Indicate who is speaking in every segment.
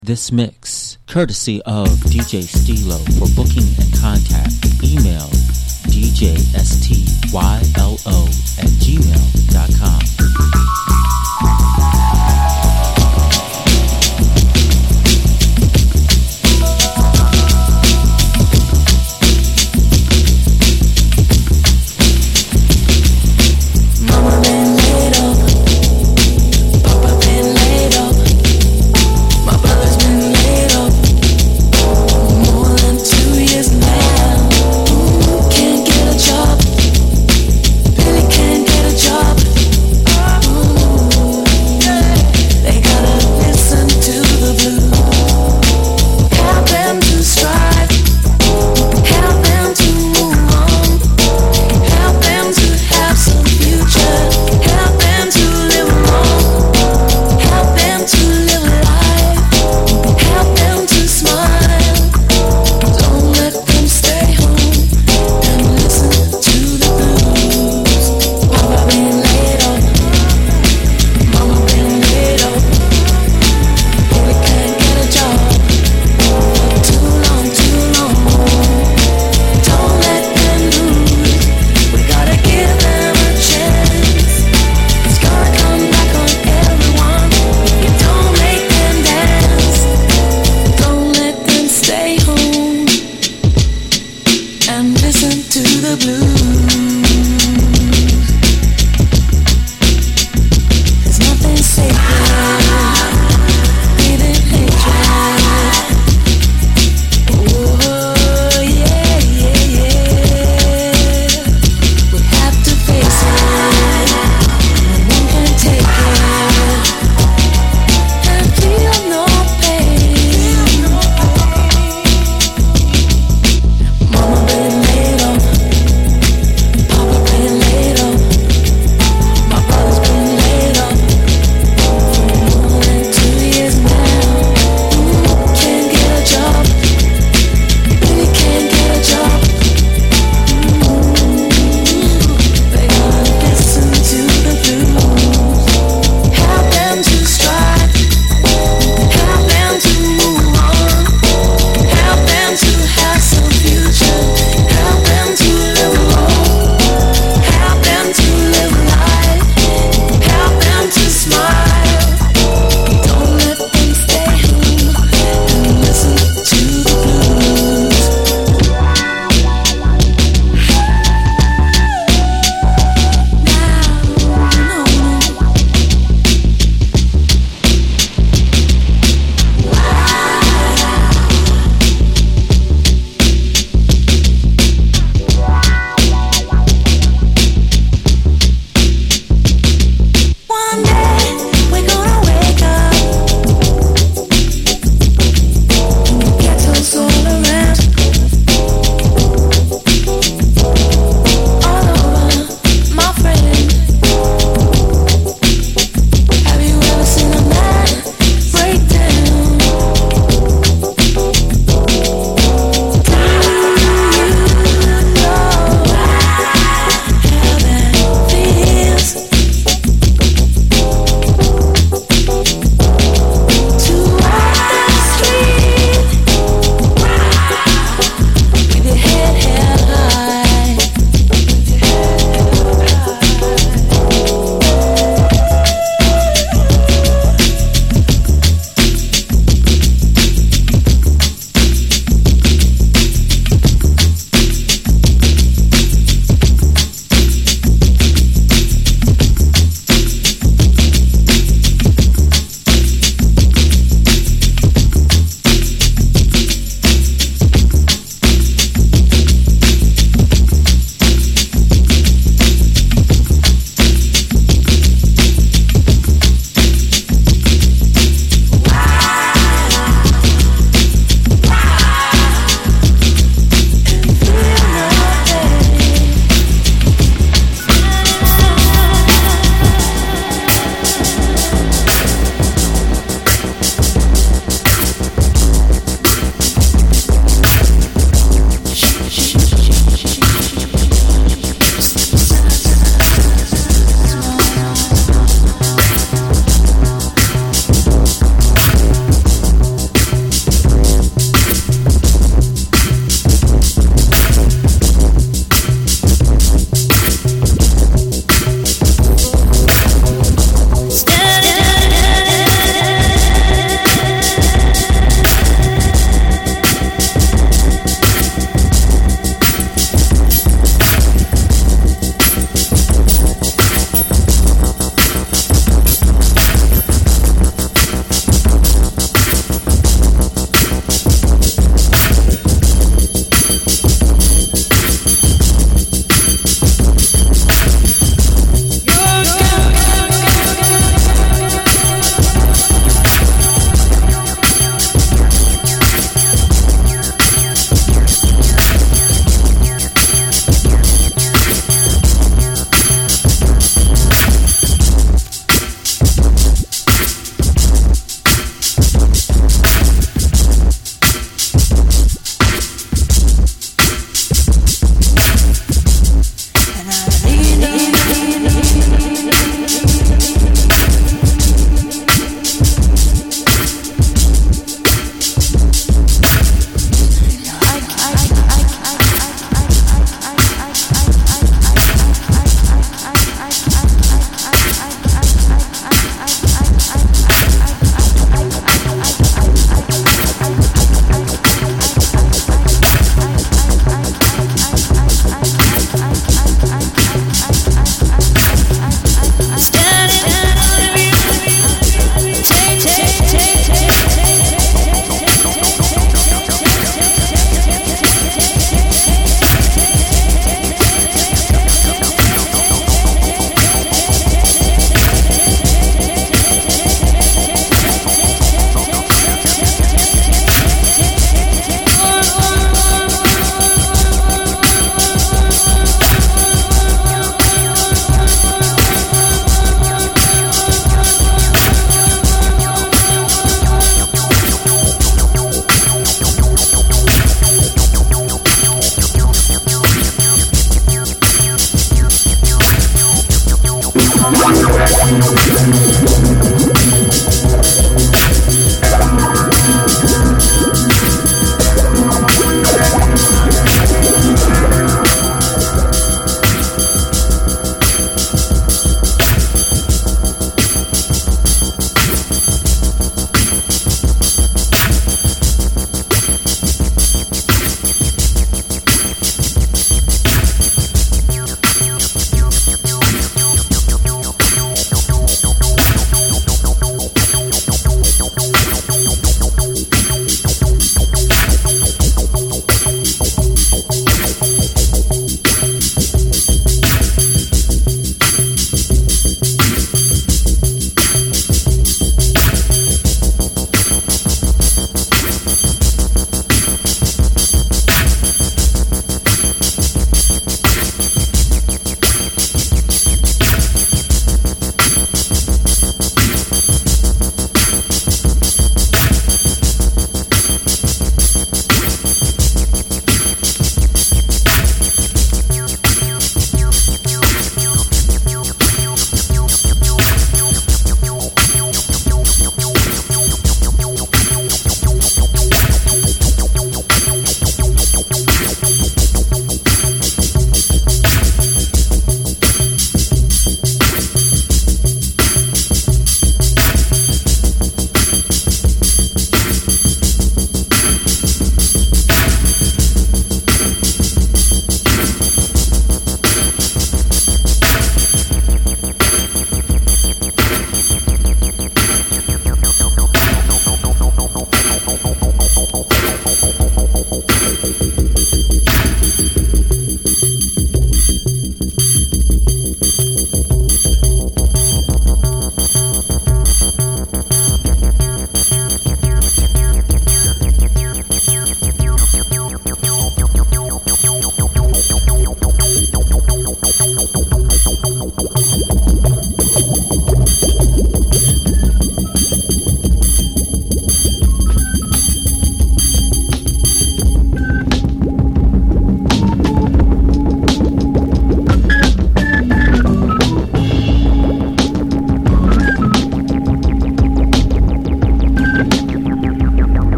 Speaker 1: This mix, courtesy of DJ Stilo. For booking and contact, email djstylo@gmail.com.
Speaker 2: Can't get a job.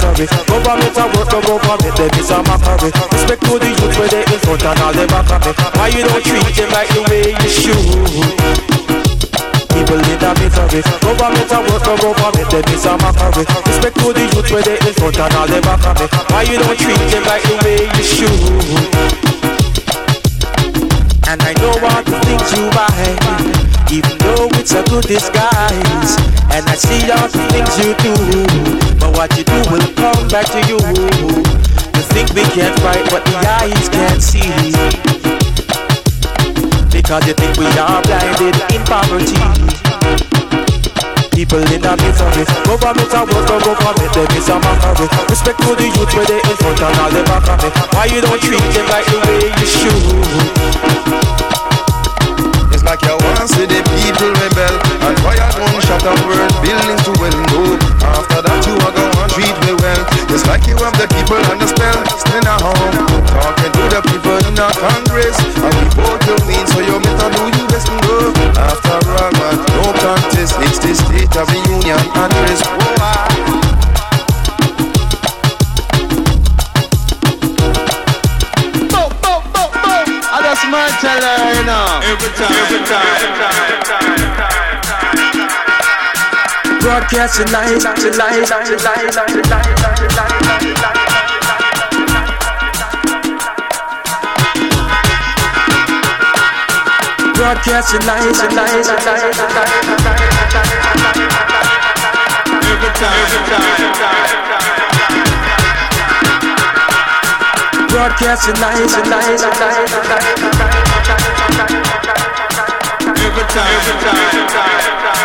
Speaker 2: misery. Government a work, the government them is a mockery. Respect to the youth where they in front and all they back of me. Why you don't treat them like the way you should? People in a misery. Government a work, the government them is a mockery. Respect to the youth where they in front and all they back of me. Why you don't treat them like the way you should? And I know all the things you buy, even though it's a good disguise. And I see all the things you do, but what you do will come back to you. You think we can't fight what the eyes can't see, because you think we are blinded in poverty. People in a misery. Government a work, the government them is a mockery. Respect to the youth where they in front and all they back of me. Why you don't treat them like the way you should?
Speaker 3: It's like you want to see the people rebel and fire gunshot and burn buildings to well know. After that you are gonna treat me well. It's like you have the people on the spell. Staying at home, talking to the people in the Congress, and we vote you in, so you better do you best to go. After all, man, no contest. It's the State of the Union address.
Speaker 4: I just might tell her, you know. Every time.
Speaker 2: Broadcasting live. Broadcasting live.
Speaker 4: Every time.
Speaker 2: Broadcasting live.
Speaker 4: Every time.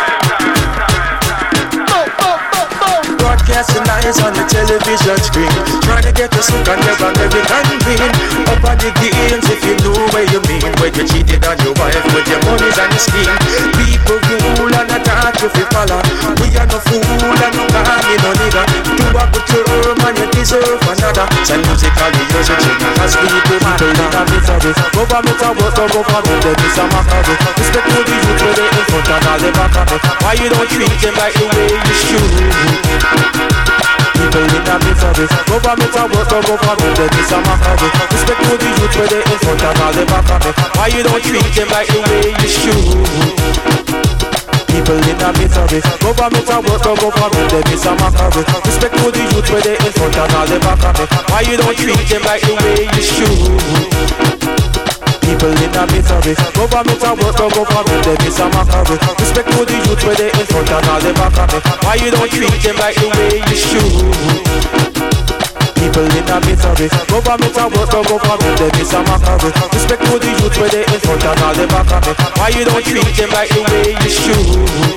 Speaker 2: Broadcasting lies on the television screen, trying to get us hooked on your American dream. Up on the games, if you know where you mean, when you cheated on your wife with your monies and your scheme. People rule and attack you fi follow. We are no fool and no army, no nigga. Do a good term and you deserve another. So musically you're a genius, as people in a misery. Government a work, the government them is a mockery. Respect to the youth where they in front and all they back of me. Why you don't treat them like the way you should? People in a misery. Government a work, the government them is a mockery. Respect to the youth where they in front and all they back of me. Why you don't treat them like the way you should? People in a misery. Government a work, the government them is a mockery. Respect to the youth where they in front and all they back of me. Why you don't treat them like the way you should? People in a misery. Government a work, the government them is a mockery. Respect to the youth where they in front and all they back of me. Why you don't treat them like the way you should? People in a misery. Government a work, the government them is a mockery. Respect to the youth where they in front and all they back of me. Why you don't treat them like the way you should?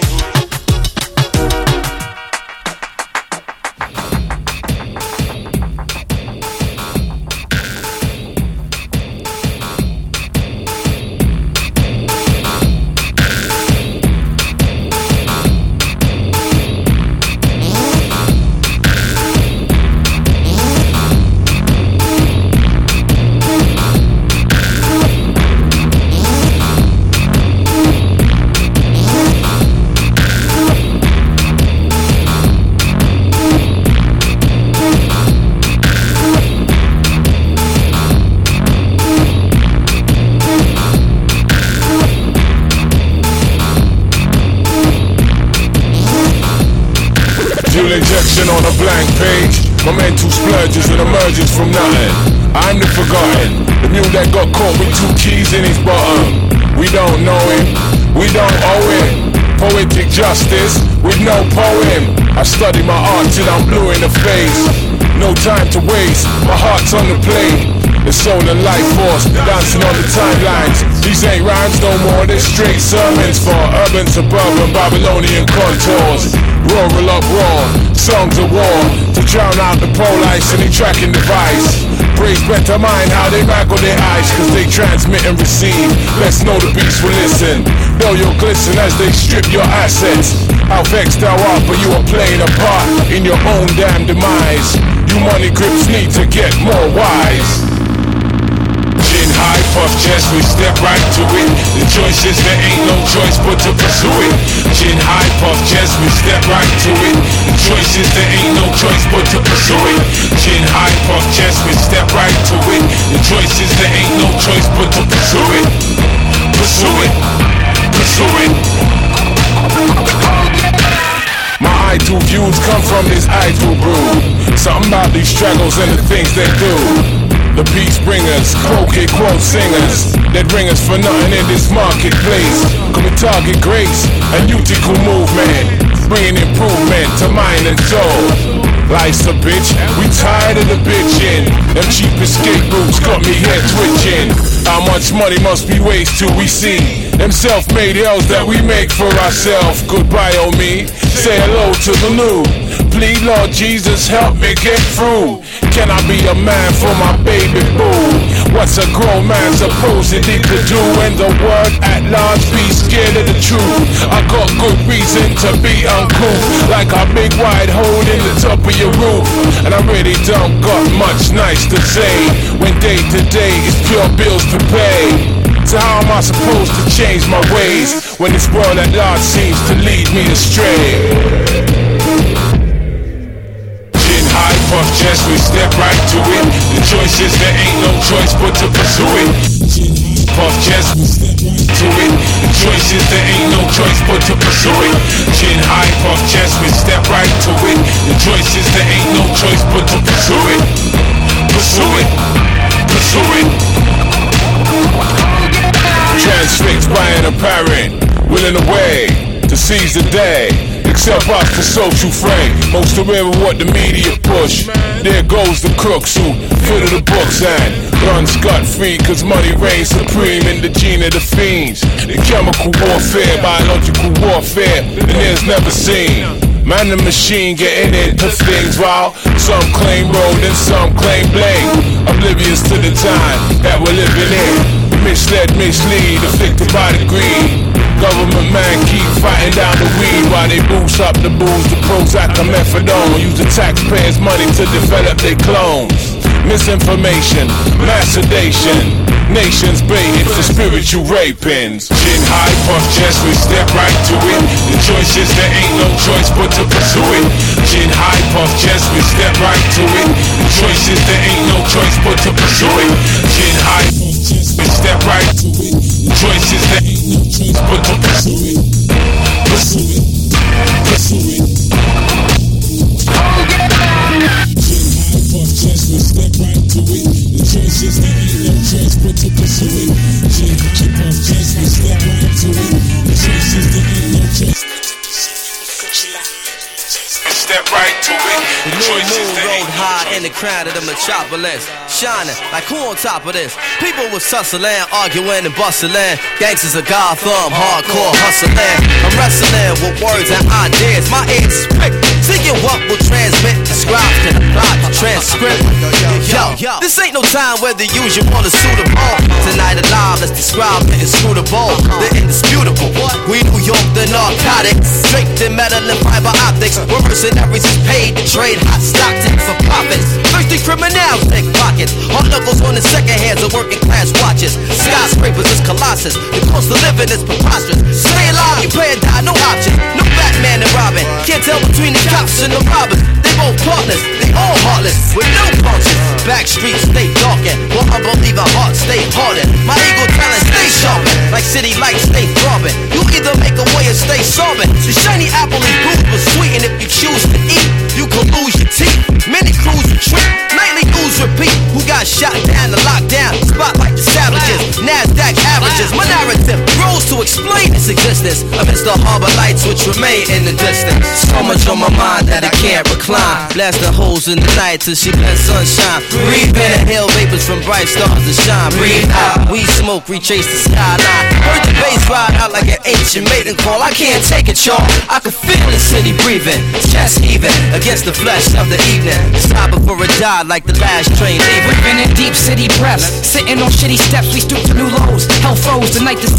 Speaker 5: Injection on a blank page. My mental splurges and emerges from nothing. I'm the forgotten, the mule that got caught with 2 keys in his bottom. We don't know him, we don't owe him. Poetic justice with no poem. I study my art till I'm blue in the face. No time to waste, my heart's on the plate. The soul and life force, dancing on the timelines. These ain't rhymes no more, they're straight sermons for urban, suburban, Babylonian contours. Rural uproar, songs of war, to drown out the police and the tracking device. Praise better mind how they maggle their eyes, cause they transmit and receive. Let's know the beast will listen. Though you'll glisten as they strip your assets. How vexed thou art, but you are playing a part in your own damn demise. You money grips need to get more wise. Chin high, puff chest, we step right to it. The choice is there ain't no choice but to pursue it. Chin high, puff chest, we step right to it. The choice is there ain't no choice but to pursue it. Chin high, puff chest, we step right to it. The choice is there ain't no choice but to pursue it. Pursue it, pursue it. My idle views come from this idle brew. Something about these struggles and the things they do. The peace bringers, croquet quote singers that bring us for nothing in this marketplace. Come and target grace, a utical movement, bringing improvement to mind and soul. Life's a bitch, we tired of the bitching. Them cheap escape routes got me head twitching. How much money must be wasted till we see them self-made hells that we make for ourselves. Goodbye, oh me, say hello to the new. Please, Lord Jesus, help me get through. Can I be a man for my baby boo? What's a grown man supposedly to do when the world at large be scared of the truth? I got good reason to be uncouth, like a big wide hole in the top of your roof. And I really don't got much nice to say when day to day is pure bills to pay. So how am I supposed to change my ways when this world at large seems to lead me astray? High puff chest, we step right to it. The choice is there ain't no choice but to pursue it. Puff chest, we step right to it. The choice is there ain't no choice but to pursue it. Chin high, puff chest, we step right to it. The choice is there ain't no choice but to pursue it. Pursue it, pursue it. Transfixed by an apparent, willing away to seize the day. Except us for social frame. Most of what the media push. There goes the crooks who fill the books and run scot-free, cause money reigns supreme in the gene of the fiends. The chemical warfare, biological warfare, and there's never seen. Man the machine getting into things while some claim road and some claim blame. Oblivious to the time that we're living in. Misled, mislead, afflicted by the greed. Government man keep fighting down the weed while they boost up the booze, the Prozac and methadone. Use the taxpayers' money to develop their clones. Misinformation, mass sedation, nations baited for spiritual rapings. Chin high, puff chest, we step right to it. The choice is there ain't no choice but to pursue it. Chin high, puff chest, we step right to it. The choice is there ain't no choice but to pursue it. Chin high, puff chest, we step right to it. The choice is there ain't no choice but to pursue it. Pursue it, pursue it. Puff chest, we step right to it. The choice is there ain't no choice but to pursue it. Puff chest, we step right to it. The choice is there ain't no choice but to pursue it. Step right to it.
Speaker 6: The new moon rode high in the crown of the metropolis, shining like who on top of this? People was hustling, arguing and bustling. Gangsters of Gotham, hardcore hustling. I'm wrestling with words and ideas. My ears prick, seeking what will transmit. Describe can apply to transcript. Yo, this ain't no time whether usual or suitable. Tonight alive, let's describe the inscrutable, the indisputable. We New York, the narcotics, draped in metal and fiber optics. We're mercenaries is paid to trade hot stock tips for profits. Thirsty criminals take pockets. Hard knuckles on the second hands of working class watches. Skyscrapers is colossus. The cost of living is preposterous. Stay alive, you pay or die, no option. No Batman and Robin. Can't tell between the cops and the robbers. They both partners, they all heartless with no conscience. Back streets stay darkened, while unbeliever hearts stay hardened. My ego talent stay sharpened, like city lights stay throbbing. You either make a way or stay sobbing. The shiny apple is good but sweet, and if you choose to eat, you could lose your teeth. Many crews retreat, nightly news repeat. Who got shot down the lockdown? Spotlight the savages, NASDAQ averages. My narrative grows to explain its existence amidst the harbor lights which remain in the distance. So much on my mind that I can't recline. Blasting holes in the night till she blends sunshine. Breathe in, inhale vapors from bright stars to shine. Breathe out, we smoke, retrace the skyline. Heard the bass ride out like an ancient maiden call. I can't take it, y'all. I can feel the city breathing, chest heaving against the flesh of the evening. Stop before it died like the last train leaving.
Speaker 7: We've been in deep city breaths, sitting on shitty steps. We stooped to new lows. Hell froze the night the city slept.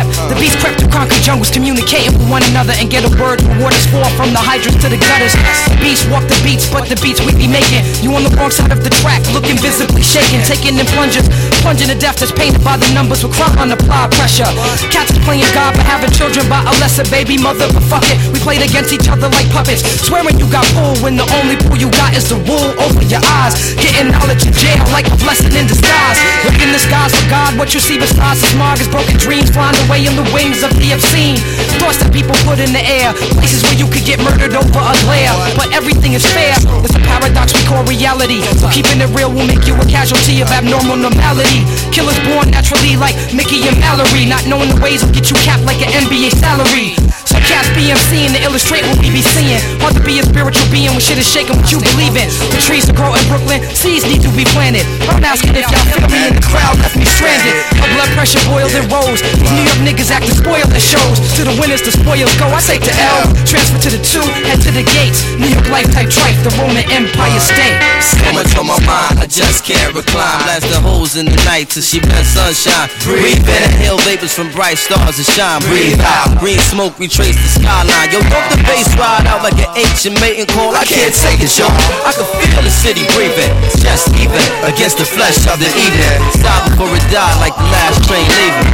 Speaker 7: air. The beast crept through concrete jungles, communicating with one another and get a word for waters fall from the hydrants to the gutters. The beast walk the beats, but the beats we be making. You on the wrong side of the track, looking visibly shaking, taking in plunges, plunging to death that's painted by the numbers with crime on applied pressure. Cats is playing God but having children by a lesser baby mother, but fuck it, we played against each other like puppets. Swearing you got pull when the only pull you got is the wool over your eyes. Getting knowledge in jail like a blessing in disguise. Look in the skies for God, what you see besides the smog is broken dreams flying away in the wings of the obscene. Thoughts that people put in the air, places where you could get murdered over a glare. But everything is fair, it's a paradox we call reality. So keeping it real will make you a casualty of abnormal normality. Killers born naturally like Mickey and Mallory. Not knowing the ways will get you capped like an NBA salary. So cats BMC and to illustrate what we be seeing. Hard to be a spiritual being when shit is shaking what you believe in. The trees to grow in Brooklyn, seeds need to be planted. I'm asking if y'all feel me in the crowd left me stranded. My blood pressure boiled and rose. These New York niggas acting spoiled and shows. To the winners the spoils go, I take the L. Transfer to the 2, head to the gates. New York life type trife, the Roman Empire state.
Speaker 6: So much on my mind, I just can't recline. Blast the holes in the night till she bless sunshine. Breathe in, inhale vapors from bright stars that shine. Breathe out, green smoke retrace the skyline. Yo, don't the bass ride out like an ancient mating call. I can't take it, yo. I can feel the city breathing. It's just even against the flesh of the evening. Stop before it die like the last train leaving.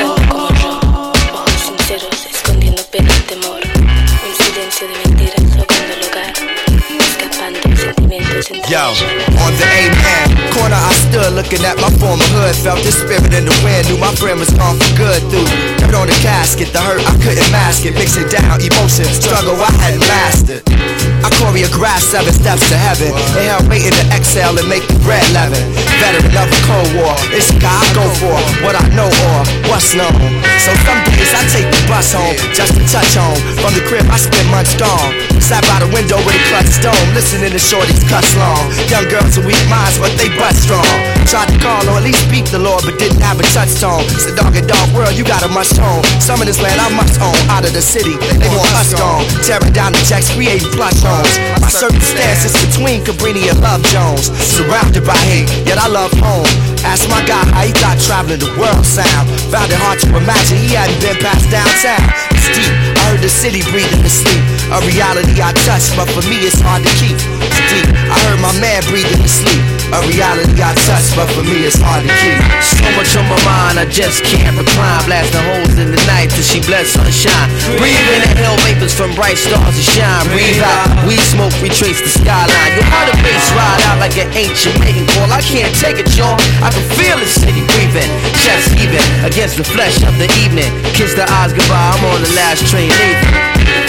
Speaker 8: Ojos sinceros escondiendo pena y temor. Un silencio de mentiras ahogando el hogar. Escapando sentimientos entre
Speaker 9: Yo, on the A-man corner I stood looking at my former hood. Felt the spirit in the wind, knew my friend was gone for good. Through dirt on the casket, the hurt I couldn't mask it. Mixing down emotion, struggle I hadn't mastered. I choreographed 7 steps to heaven. Inhale, waiting to exhale and make the bread leaven. Veteran of a cold war, it's the guy I go for. What I know or what's known. So some days I take the bus home just to touch home. From the crib I spent months gone. Sat by the window with a clutch stone, listening to shorties cuss long. Young girls with weak minds, but they butt strong. Tried to call or at least speak the Lord, but didn't have a touch tone. It's a dog and dog world, you got a must home. Some of this land I must own. Out of the city, they want us gone. Tearing down the checks, creating plush homes. My circumstances between Cabrini and Love Jones. Surrounded by hate, yet I love home. Asked my guy how he thought traveling the world sound. Found it hard to imagine he hadn't been past downtown. It's deep, I heard the city breathing to sleep. A reality I touch, but for me it's hard to keep. It's deep, I heard my man breathing to sleep. A reality I touch, but for me it's hard to keep.
Speaker 6: So much on my mind, I just can't recline. Blasting holes in the night till she bless sunshine. Breathe in, inhale vapors from bright stars that shine. Breathe out, weed smoke retrace the skyline. Yo, how the bass ride out like an ancient mating call. I can't take it, y'all. I can feel the city breathing. Chest even against the flesh of the evening. Kiss the eyes goodbye, I'm on the last train leaving.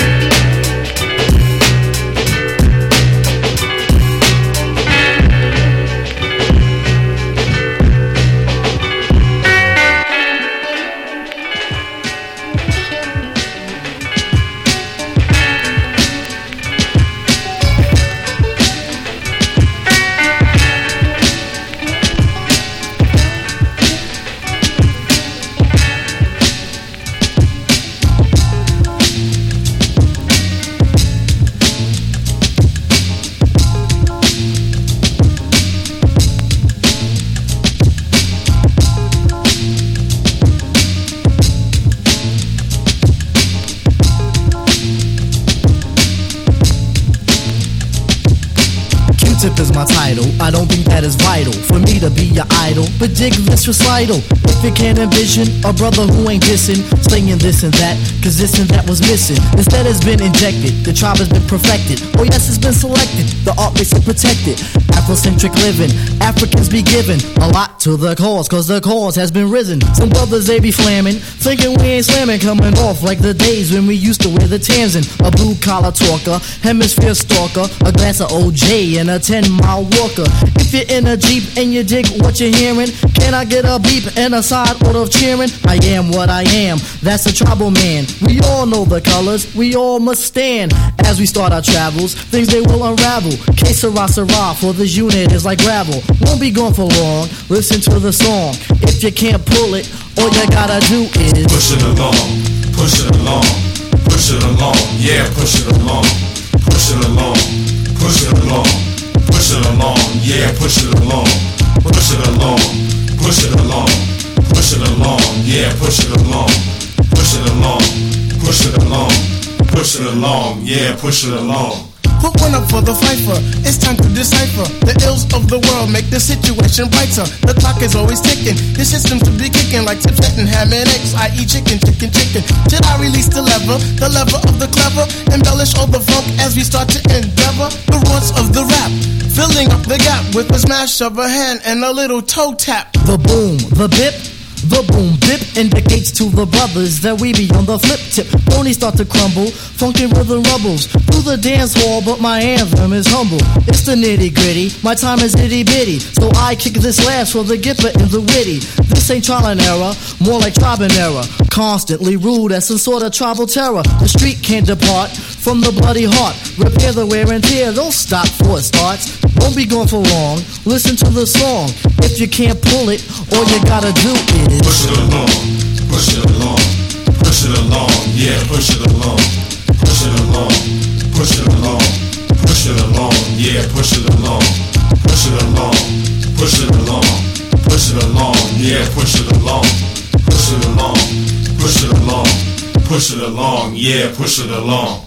Speaker 10: Q-Tip is my title, I don't think that is vital for me to be your idol, but dig this recital. If you can't envision a brother who ain't dissing, slinging this and that, cause this and that was missing. Instead has been injected, the tribe has been perfected. Oh yes, it's been selected, the art makes it protected. Afrocentric living, Africans be giving a lot to the cause, cause the cause has been risen. Some brothers they be flamming, thinking we ain't slamming, coming off like the days when we used to wear the Tamsin. A blue collar talker, hemisphere stalker, a glass of OJ and a 10-mile walker. If you're in a Jeep and you dig what you're hearing, can I get a beep and a side order of cheering? I am what I am, that's a tribal man. We all know the colors, we all must stand. As we start our travels, things they will unravel. Que sera, sera, for this unit is like gravel. Won't be gone for long, listen to the song. If you can't pull it, all you gotta do is
Speaker 11: push it along, push it along, push it along, yeah, push it along, push it along, push it along, push it along, yeah, push it along, push it along, push it along, push it along, yeah, push it along, push it along, push it along, push it along, yeah, push it along.
Speaker 12: Put one up for the fifer. It's time to decipher the ills of the world. Make the situation brighter. The clock is always ticking. The system to be kicking like chips and ham and eggs. I eat chicken, chicken, chicken. Till I release the lever of the clever. Embellish all the funk as we start to endeavor the roots of the rap. Filling up the gap with a smash of a hand and a little toe tap.
Speaker 10: The boom, the bip. The boom bip indicates to the brothers that we be on the flip tip. Ponies start to crumble, funky rhythm rumbles through the dance hall, but my anthem is humble. It's the nitty gritty, my time is itty bitty, so I kick this last for the gipper and the witty. This ain't trial and error, more like tribe and error. Constantly ruled as some sort of tribal terror. The street can't depart from the bloody heart. Repair the wear and tear, don't stop before it starts. Don't be gone for long, listen to the song. If you can't pull it, all you gotta do is
Speaker 11: push it along, push it along, push it along, yeah, push it along, push it along, push it along, push it along, yeah, push it along, push it along, push it along, push it along, yeah, push it along, push it along, push it along, push it along, yeah, push it along.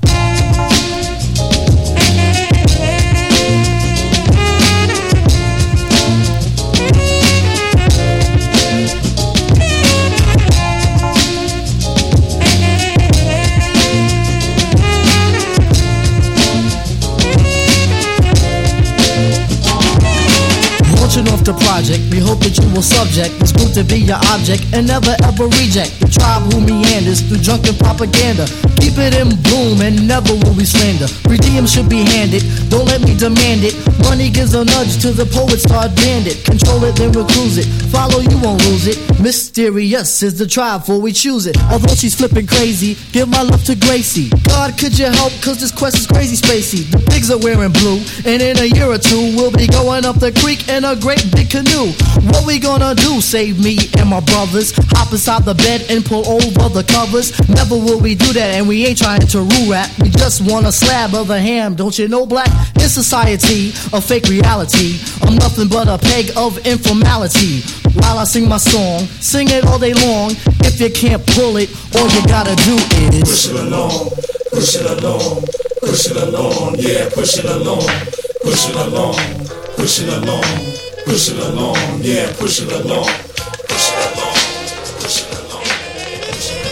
Speaker 10: Off the project, we hope that you will subject this group to be your object and never ever reject the tribe who meanders through drunken propaganda. Keep it in bloom and never will we slander. Redeem should be handed, don't let me demand it. Money gives a nudge to the poet, start bandit. Control it, then we'll cruise it. Follow, you won't lose it. Mysterious is the tribe before we choose it. Although she's flipping crazy, give my love to Gracie. God, could you help, cause this quest is crazy spacey. The pigs are wearing blue, and in a year or two we'll be going up the creek in a great big canoe. What we gonna do? Save me and my brothers. Hop inside the bed and pull over the covers. Never will we do that, and we ain't trying to rule rap. We just want a slab of the ham, don't you know, black? In society, a fake reality. I'm nothing but a peg of informality. While I sing my song, sing it all day long. If you can't pull it, all you gotta do is
Speaker 11: push it along, push it along, push it along, yeah, push it along, push it along, push it along, push it along, yeah, push it along, push it along, push it along, push it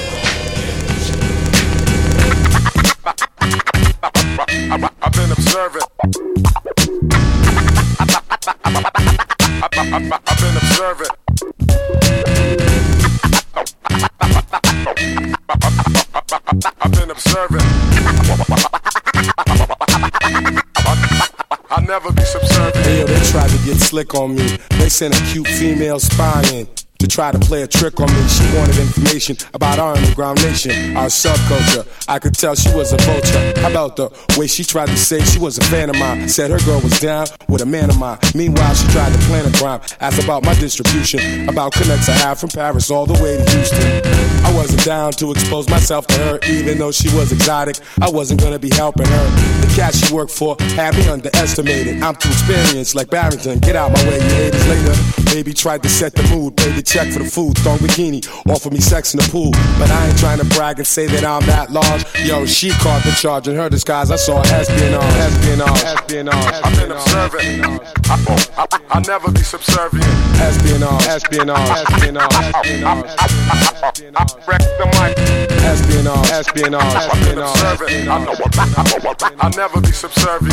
Speaker 11: along, yeah.
Speaker 5: I've been observing. I've been observing. I've been observing. I'll never be subservient.
Speaker 13: Hey, yo, they tried to get slick on me. They sent a cute female spy in to try to play a trick on me. She wanted information about our underground nation, our subculture. I could tell she was a vulture. How about the way she tried to say she was a fan of mine? Said her girl was down with a man of mine. Meanwhile, she tried to plan a crime. Asked about my distribution, about connects I have from Paris all the way to Houston. I wasn't down to expose myself to her, even though she was exotic. I wasn't gonna be helping her. The cat she worked for had me underestimated. I'm too experienced like Barrington. Get out my way, you haters later. Baby tried to set the mood, paid the check for the food, thong bikini, offered me sex in the pool. But I ain't trying to brag and say that I'm that large. Yo, she caught the charge in her disguise. I saw espionage.
Speaker 5: I've been observing. I'll never be subservient.
Speaker 13: Espionage.
Speaker 5: Wreck the mic.
Speaker 13: Espionage.
Speaker 5: I've been observing. I'll never be subservient.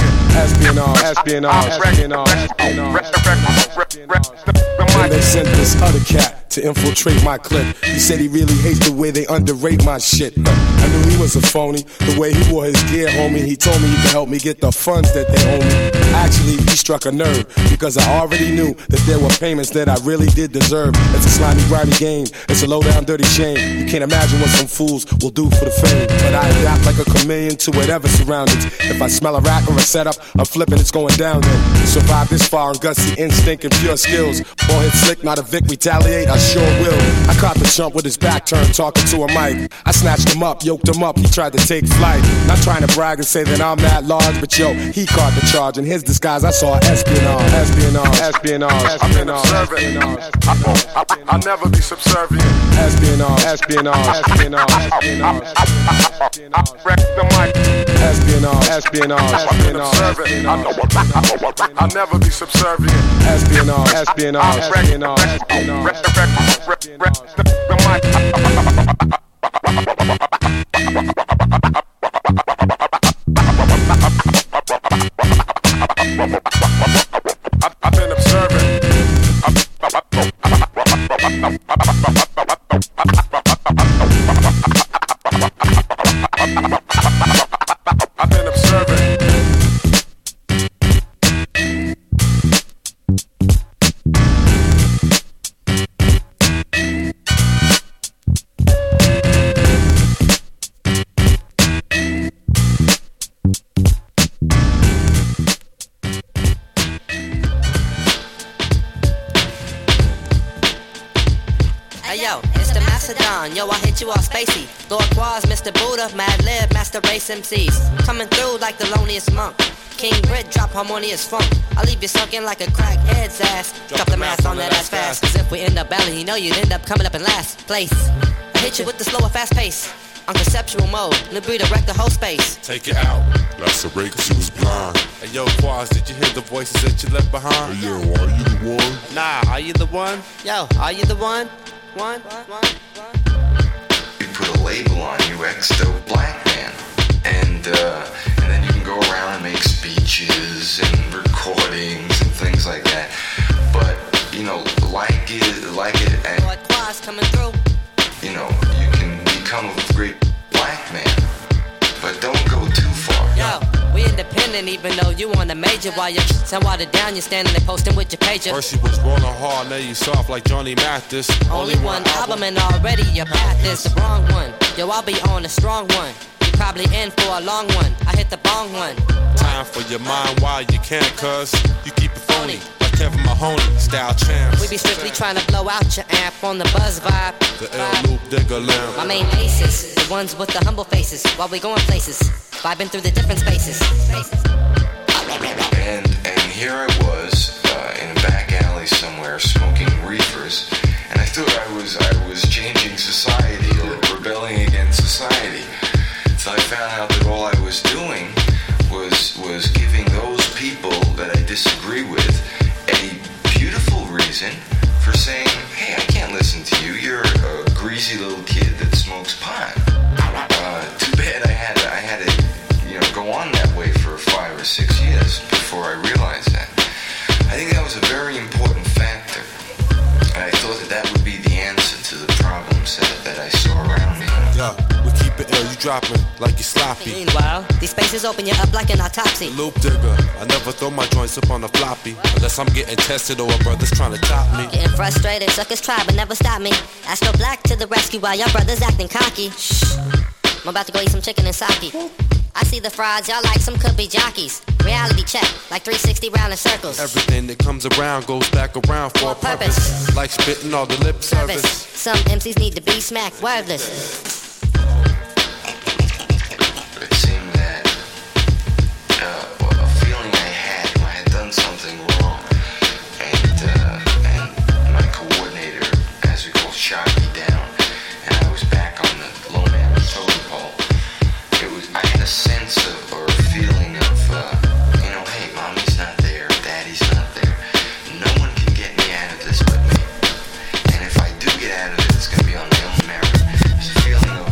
Speaker 13: Then they sent this other cat to infiltrate my clique. He said he really hates the way they underrate my shit. I knew he was a phony, the way he wore his gear, homie. He told me he could help me get the funds that they owe me. Actually, he struck a nerve, because I already knew that there were payments that I really did deserve. It's a slimy, grimy game. It's a low-down, dirty shame. You can't imagine what some fools will do for the fame. But I adapt like a chameleon to whatever surroundings. If I smell a rat or a setup, I'm flipping, it's going down then. To survive this far on gutsy instinct and pure skills. Ball hit slick, not a Vic, retaliate, I sure will. I caught the jump with his back turned, talking to a mic. I snatched him up, yoked him up, he tried to take flight. Not trying to brag and say that I'm that large, but yo, he caught the charge. In his disguise, I saw espionage.
Speaker 3: I've been observing. I'll never be subservient.
Speaker 13: Espionage.
Speaker 3: Wreck the mic.
Speaker 13: Espionage.
Speaker 3: I'll never be subservient.
Speaker 13: Espionage.
Speaker 3: Wreck the mic. I've been observing. I've been observing.
Speaker 14: Yo, I hit you all spacey. Lord Quaz, Mr. Buddha, Mad Lib, Master Race MCs. Coming through like the loneliest monk. King Brit, drop harmonious funk. I leave you sunken like a crackhead's ass. Drop the math on that ass fast. Cause if we end up battling, you know you'd end up coming up in last place. I hit you with the slower fast pace. On conceptual mode, Libri to wreck the whole space.
Speaker 5: Take it out. That's a break cause you was blind. Hey yo, Quaz, did you hear the voices that you left behind? Hey, yo, are you the one?
Speaker 14: Nah, are you the one? Yo, are you the one? One.
Speaker 15: You put a label on you, ex-dope black man. And then you can go around and make speeches and recordings and things like that. But, you know, like it, and
Speaker 14: Lord Quaz coming through.
Speaker 15: You know, you can become a great black man. But don't go too far.
Speaker 14: Yo, we independent even though you on the major. While you're watered down, you're standing there posting with your pager.
Speaker 5: First you was rolling hard, now you soft like Johnny Mathis.
Speaker 14: Only one album and already your path is the wrong one. Yo, I'll be on a strong one. You probably in for a long one. I hit the bong one.
Speaker 5: Time for your mind while you can, cuz you keep it phony. Like Kevin Mahoney, style champs.
Speaker 14: We be strictly trying to blow out your amp on the buzz vibe.
Speaker 5: The L Loop Digger Lamb.
Speaker 14: My main aces, the ones with the humble faces. While we going places, vibing through the different spaces.
Speaker 15: And here I was in a back alley somewhere smoking reefers, and I thought I was changing society or rebelling against society. So I found out that all I was doing was giving those people that I disagree with a beautiful reason for saying, hey, I can't listen to you. You're a greasy little kid that smokes pot. Too bad I had to go on that way for 5 or 6 years before I realized that. I think that was a very important factor. And I thought that would be the answer to the problems that I saw around me.
Speaker 5: Yeah, we keep it ill, you dropping like you sloppy.
Speaker 14: Meanwhile, these spaces open you up like an autopsy.
Speaker 5: Loop Digger, I never throw my joints up on a floppy. Unless I'm getting tested or a brother's trying to top me.
Speaker 14: Getting frustrated, suckers try but never stop me. Astro Black to the rescue while y'all brothers acting cocky. Shh, I'm about to go eat some chicken and sake. I see the frauds, y'all like some could be jockeys. Reality check, like 360 round in circles.
Speaker 5: Everything that comes around goes back around for a purpose. Like spitting all the lip service.
Speaker 14: Some MCs need to be smacked wordless.
Speaker 15: It seemed that a feeling I had when I had done something wrong, and my coordinator, as we call, shot me down, and I was back on the low man totem pole. I had a sense of, or a feeling of, hey, mommy's not there, daddy's not there. No one can get me out of this but me. And if I do get out of it, it's going to be on my own merit. There's a feeling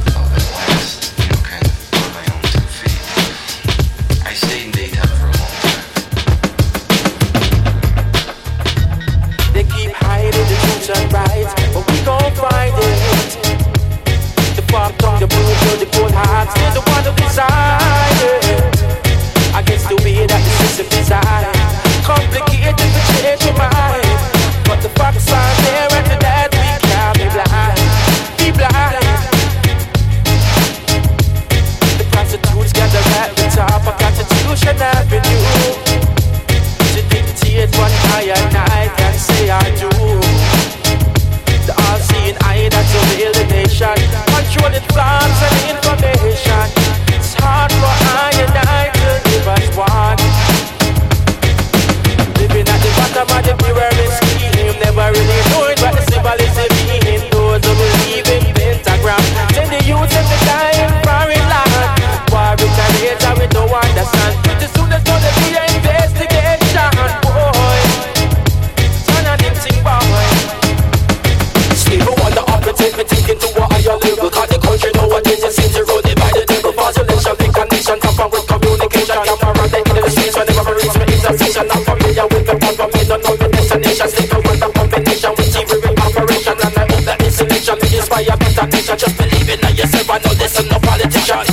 Speaker 16: I know listen no politician.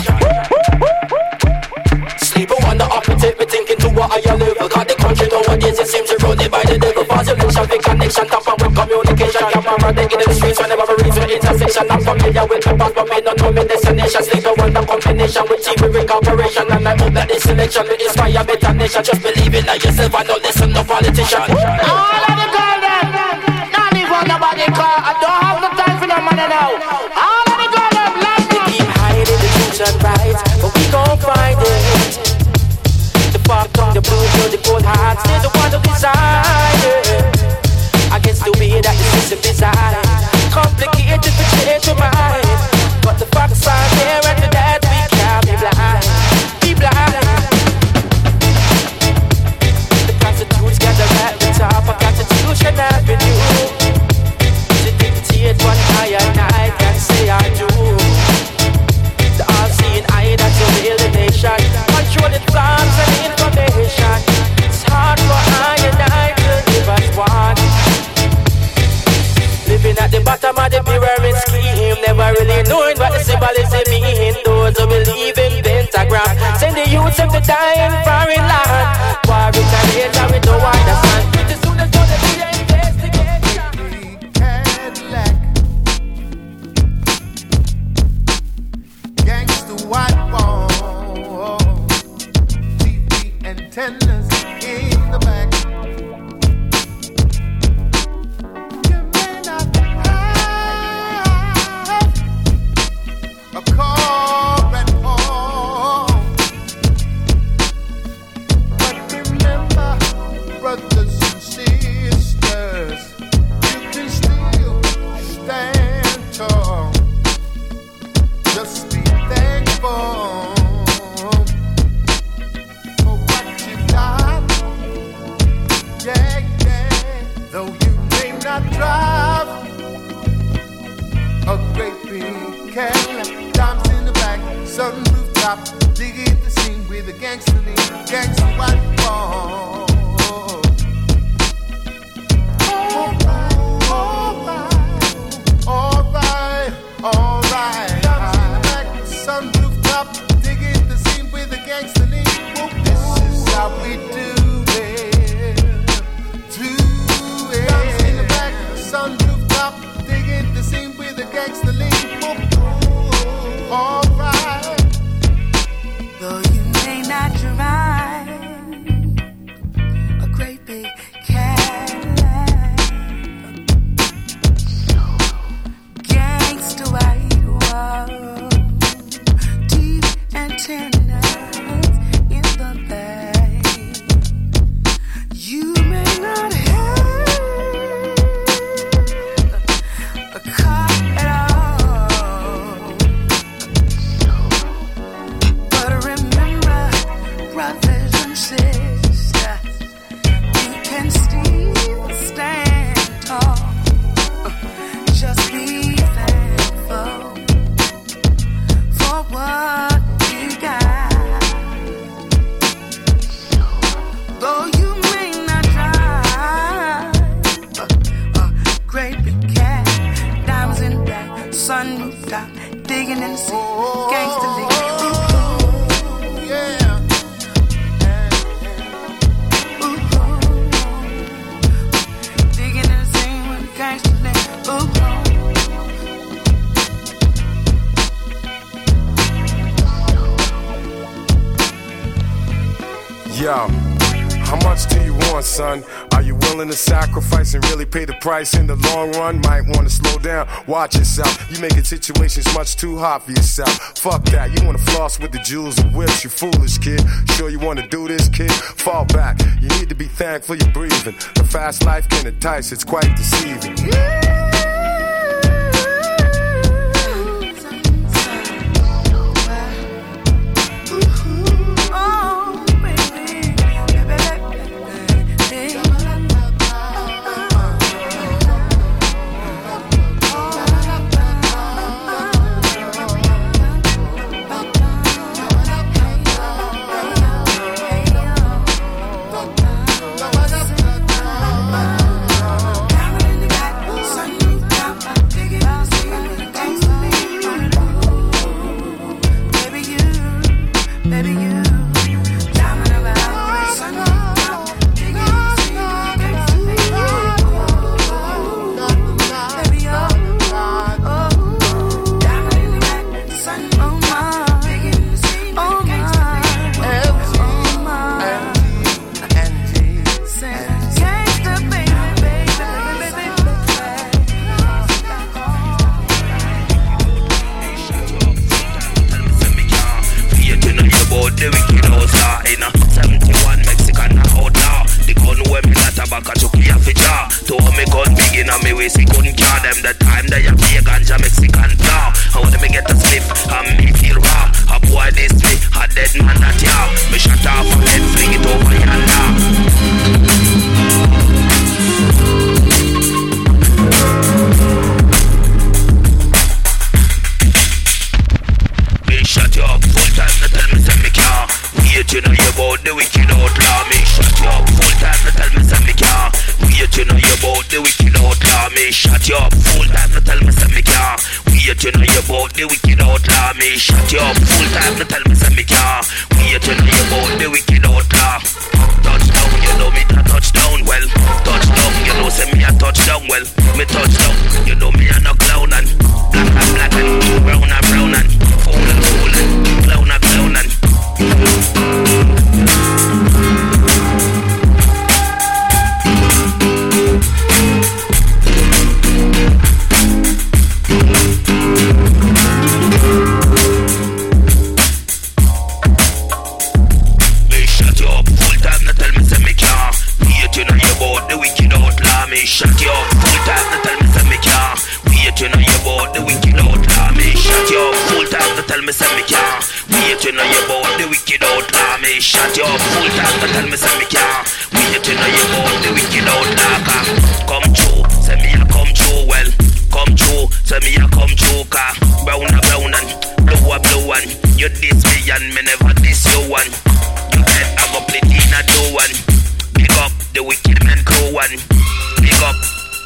Speaker 16: Sleep on the opposite, me thinking to what higher level. Cause the country nowadays it seems to run it by the devil. Fascination, big connection, top and with communication. Camera they in the streets whenever we reach the intersection. I'm familiar with the past, but me don't know me destination. Sleep on the combination with TV recuperation. And I hope that this selection will inspire better nation. Just believe in yourself, I know listen no politician.
Speaker 4: All of the girls them, not even nobody call. I don't have no time for no money now. All of the girls them like
Speaker 16: me. Keep hiding the truth and right, but we gon' find it. The fuck on the blue, the cold hearts, they're the one who decide it. Against the way that the system designed. Complicated to change your mind. But the facts are there and to that we can't be blind. Be blind. The prostitutes gather at the top of Constitution Avenue. To dictate what I and I can say I do. The all-seeing eye that surveil the nation. Controlling plans and information. It's hard for I and I to live as one. Living at the bottom of the pyramid scheme, never really knowing what the symbolism mean. Those who believe in pentagram, send the youth them to die in foreign land. War retaliates and we don't understand. Pretty soon there's gonna be an investigation.
Speaker 17: Cadillac, gangsta white wall, TV antennas in the back. A car at home, but remember, brothers and sisters, you can still stand tall. Just be thankful for what you got. Yeah, yeah. Though you may not drive a great big Cadillac, dimes in the back, sunroof top, dig at the scene with a gangster lean, gangster white ball. Alright. Dimes in the back, sunroof top, dig at the scene with a gangster lean. This is how we do it. Dimes in the back, sunroof top, dig at the scene with a gangster lean. Alright.
Speaker 18: Though you may not drive a great big Cadillac, gangsta white wall, deep antennas in the back. You may not have a car at all, but remember, brothers and sisters, you can still stand tall. Just be thankful for what you got. Though you may not drive a great big cat, diamonds in the back, sunroof top, digging in the sea, gangsta league.
Speaker 17: Yeah.
Speaker 18: Digging in the sea with the gangsta league.
Speaker 13: Yo, how much do you want, son? Are you willing to sacrifice and really pay the price in the long run? Might want to slow down, watch yourself. You making situations much too hot for yourself. Fuck that, you want to floss with the jewels and whips, you foolish kid. Sure you want to do this, kid? Fall back, you need to be thankful you're breathing. The fast life can entice, it's quite deceiving.
Speaker 18: Sun
Speaker 19: them the time they a play ganja Mexican flow. How when me get a spliff and me feel raw. A boy this me, a dead man that ya. Me shut off and head fling it over yonder. Me shut you up full time, no tell me say me can't. Wait, you know you about the wicked outlaw. Me shut you up full time, no tell me say me can't. Wait, you know you about the wicked outlaw. Me shut you up full time, no tell me say me can't. Wait, you know you about the wicked outlaw. Me shut you up full time, no tell me say me can't. Wait, you know you about the wicked outlaw. Touchdown, you know me a touchdown well. Touchdown, you know say me a touchdown well. Me touchdown, you know me a no clown and black and brown and fool and clown and Me shut you up full time, no tell me say me can't. Wait, you know you about the wicked outlaw. Me shut you up full time, no tell me say me can't. Wait, you know you about the wicked outlaw. Me shut you up full time, no tell me say me can't. Wait, you know you about the wicked outlaw. Me shut you up full time, no tell me say me can't. Wait, you know you about the wicked outlaw. Come true, say me a come true well. Come true, say me a come true car. Brown and blue and you diss me and me never diss you one. You get I go play Tina do one. Big up the wicked man crew one. Big up.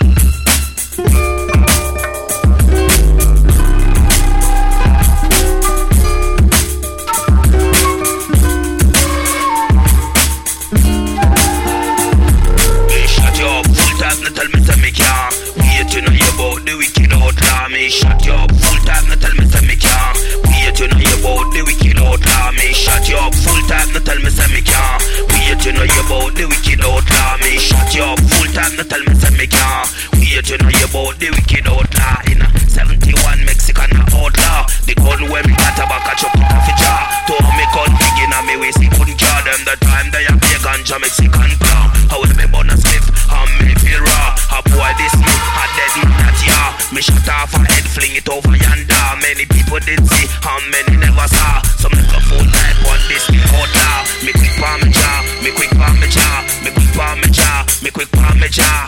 Speaker 19: Me shut you up full time, no tell me say me can't. Wait, you know you about the wicked outlaw. Me shut you up full time, no tell me say me can't. Wait, you know you about the wicked outlaw. Me shut you up full time, no tell me say me can't. Wait, you know you about the wicked outlaw. Me shut you up full time, no tell me say me can't. Wait, you know you about the wicked outlaw. In a 71 Mexican outlaw. The gun where me got a back a chop it off a jaw. To me gun big in a me waist, he couldn't jar them. The time they a play ganja Mexican plow. How when me burn a spliff, and me feel raw. A boy this me, a dead man that ya. Me shut off a head, fling it over yonder. Many people did see, and many never saw. Some nigga full time on this me outlaw. Me quick palm me jaw, me quick palm me jaw, me quick palm me jaw, me quick palm me jaw.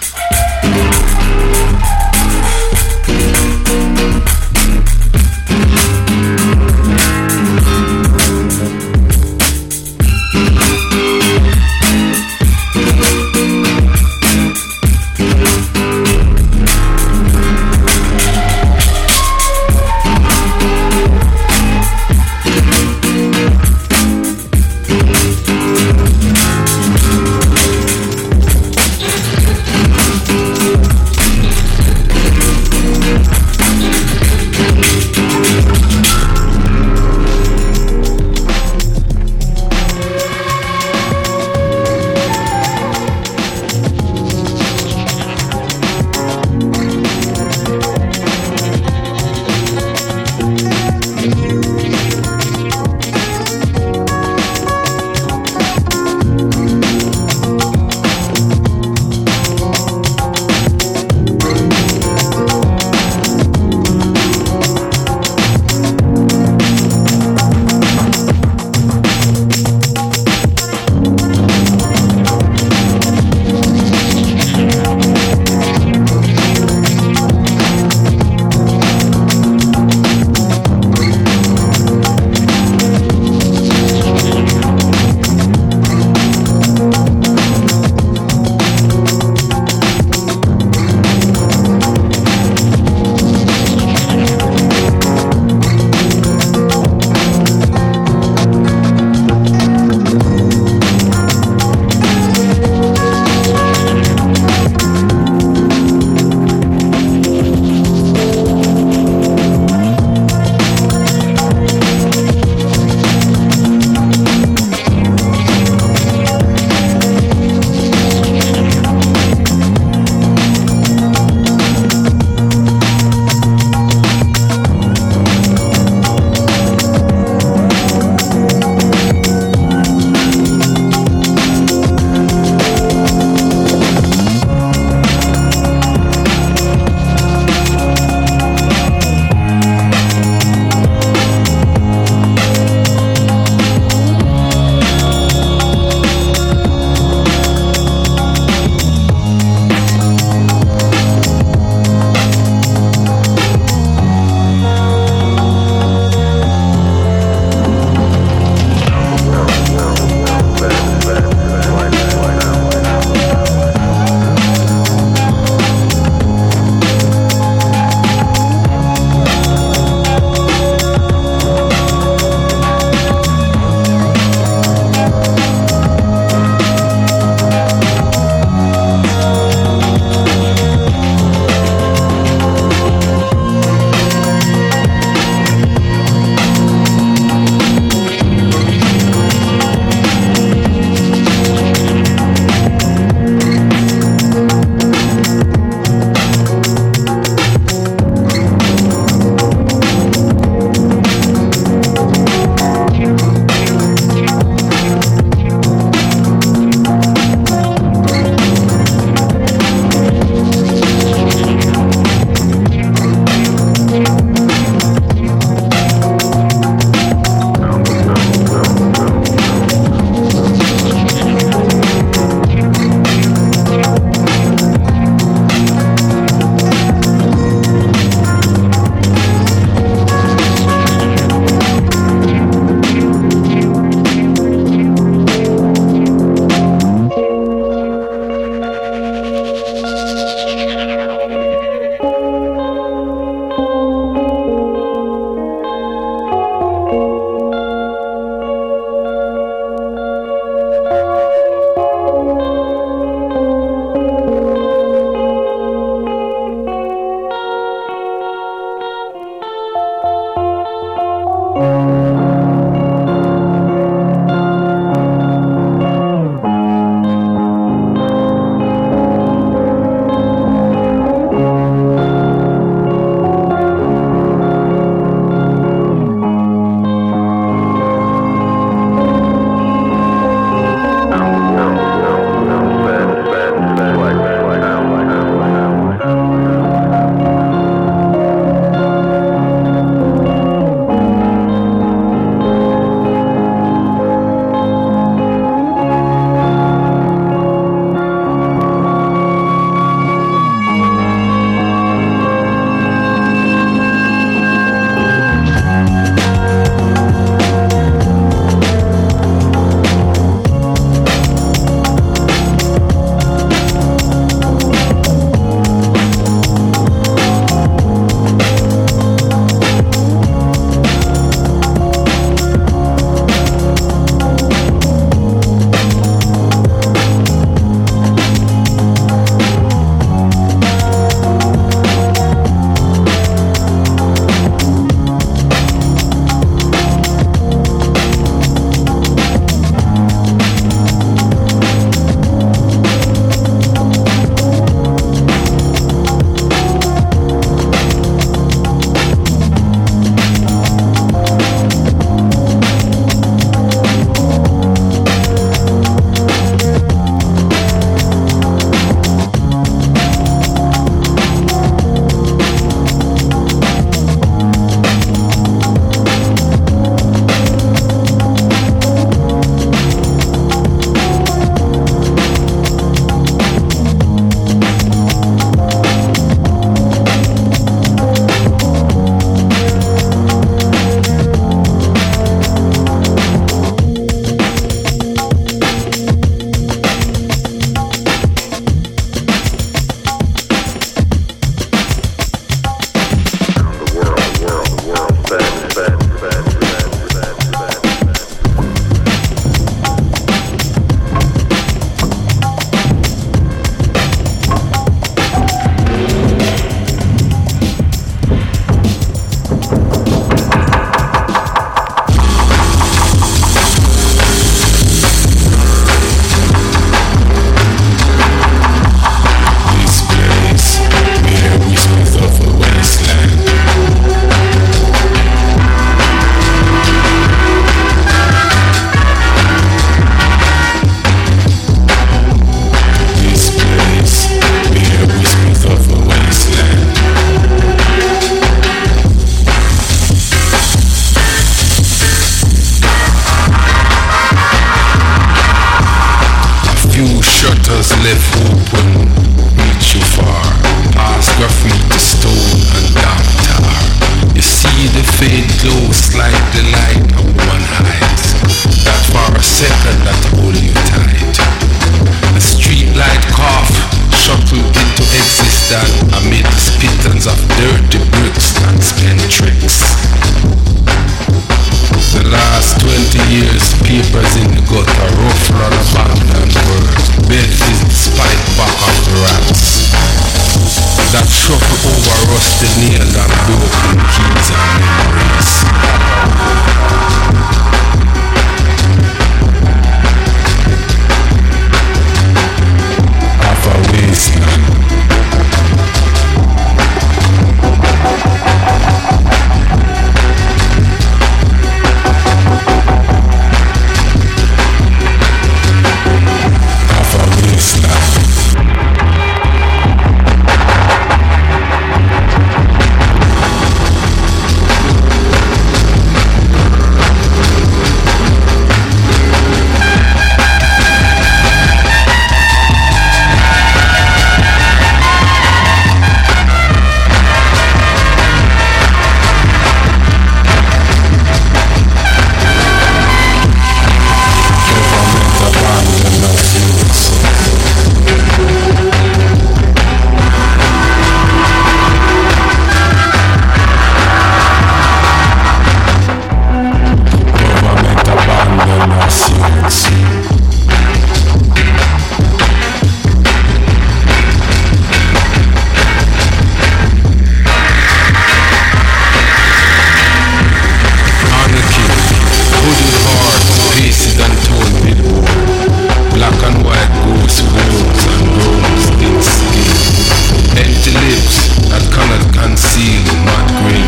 Speaker 11: seal, not green.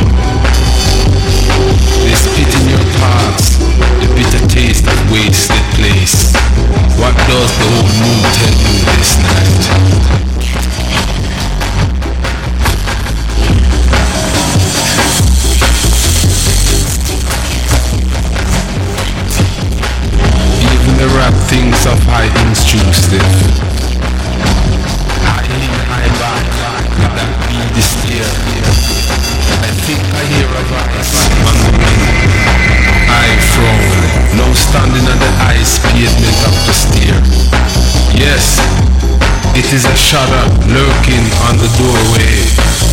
Speaker 11: They spit in your parts, the bitter taste of wasted place. What does the old moon tell you this night? Even the rap thinks of high intrusive. High in, high back, with that beady stare. I think I hear a voice on the wind. I frown, now standing on the ice pavement of the stair. Yes, it is a shadow lurking on the doorway.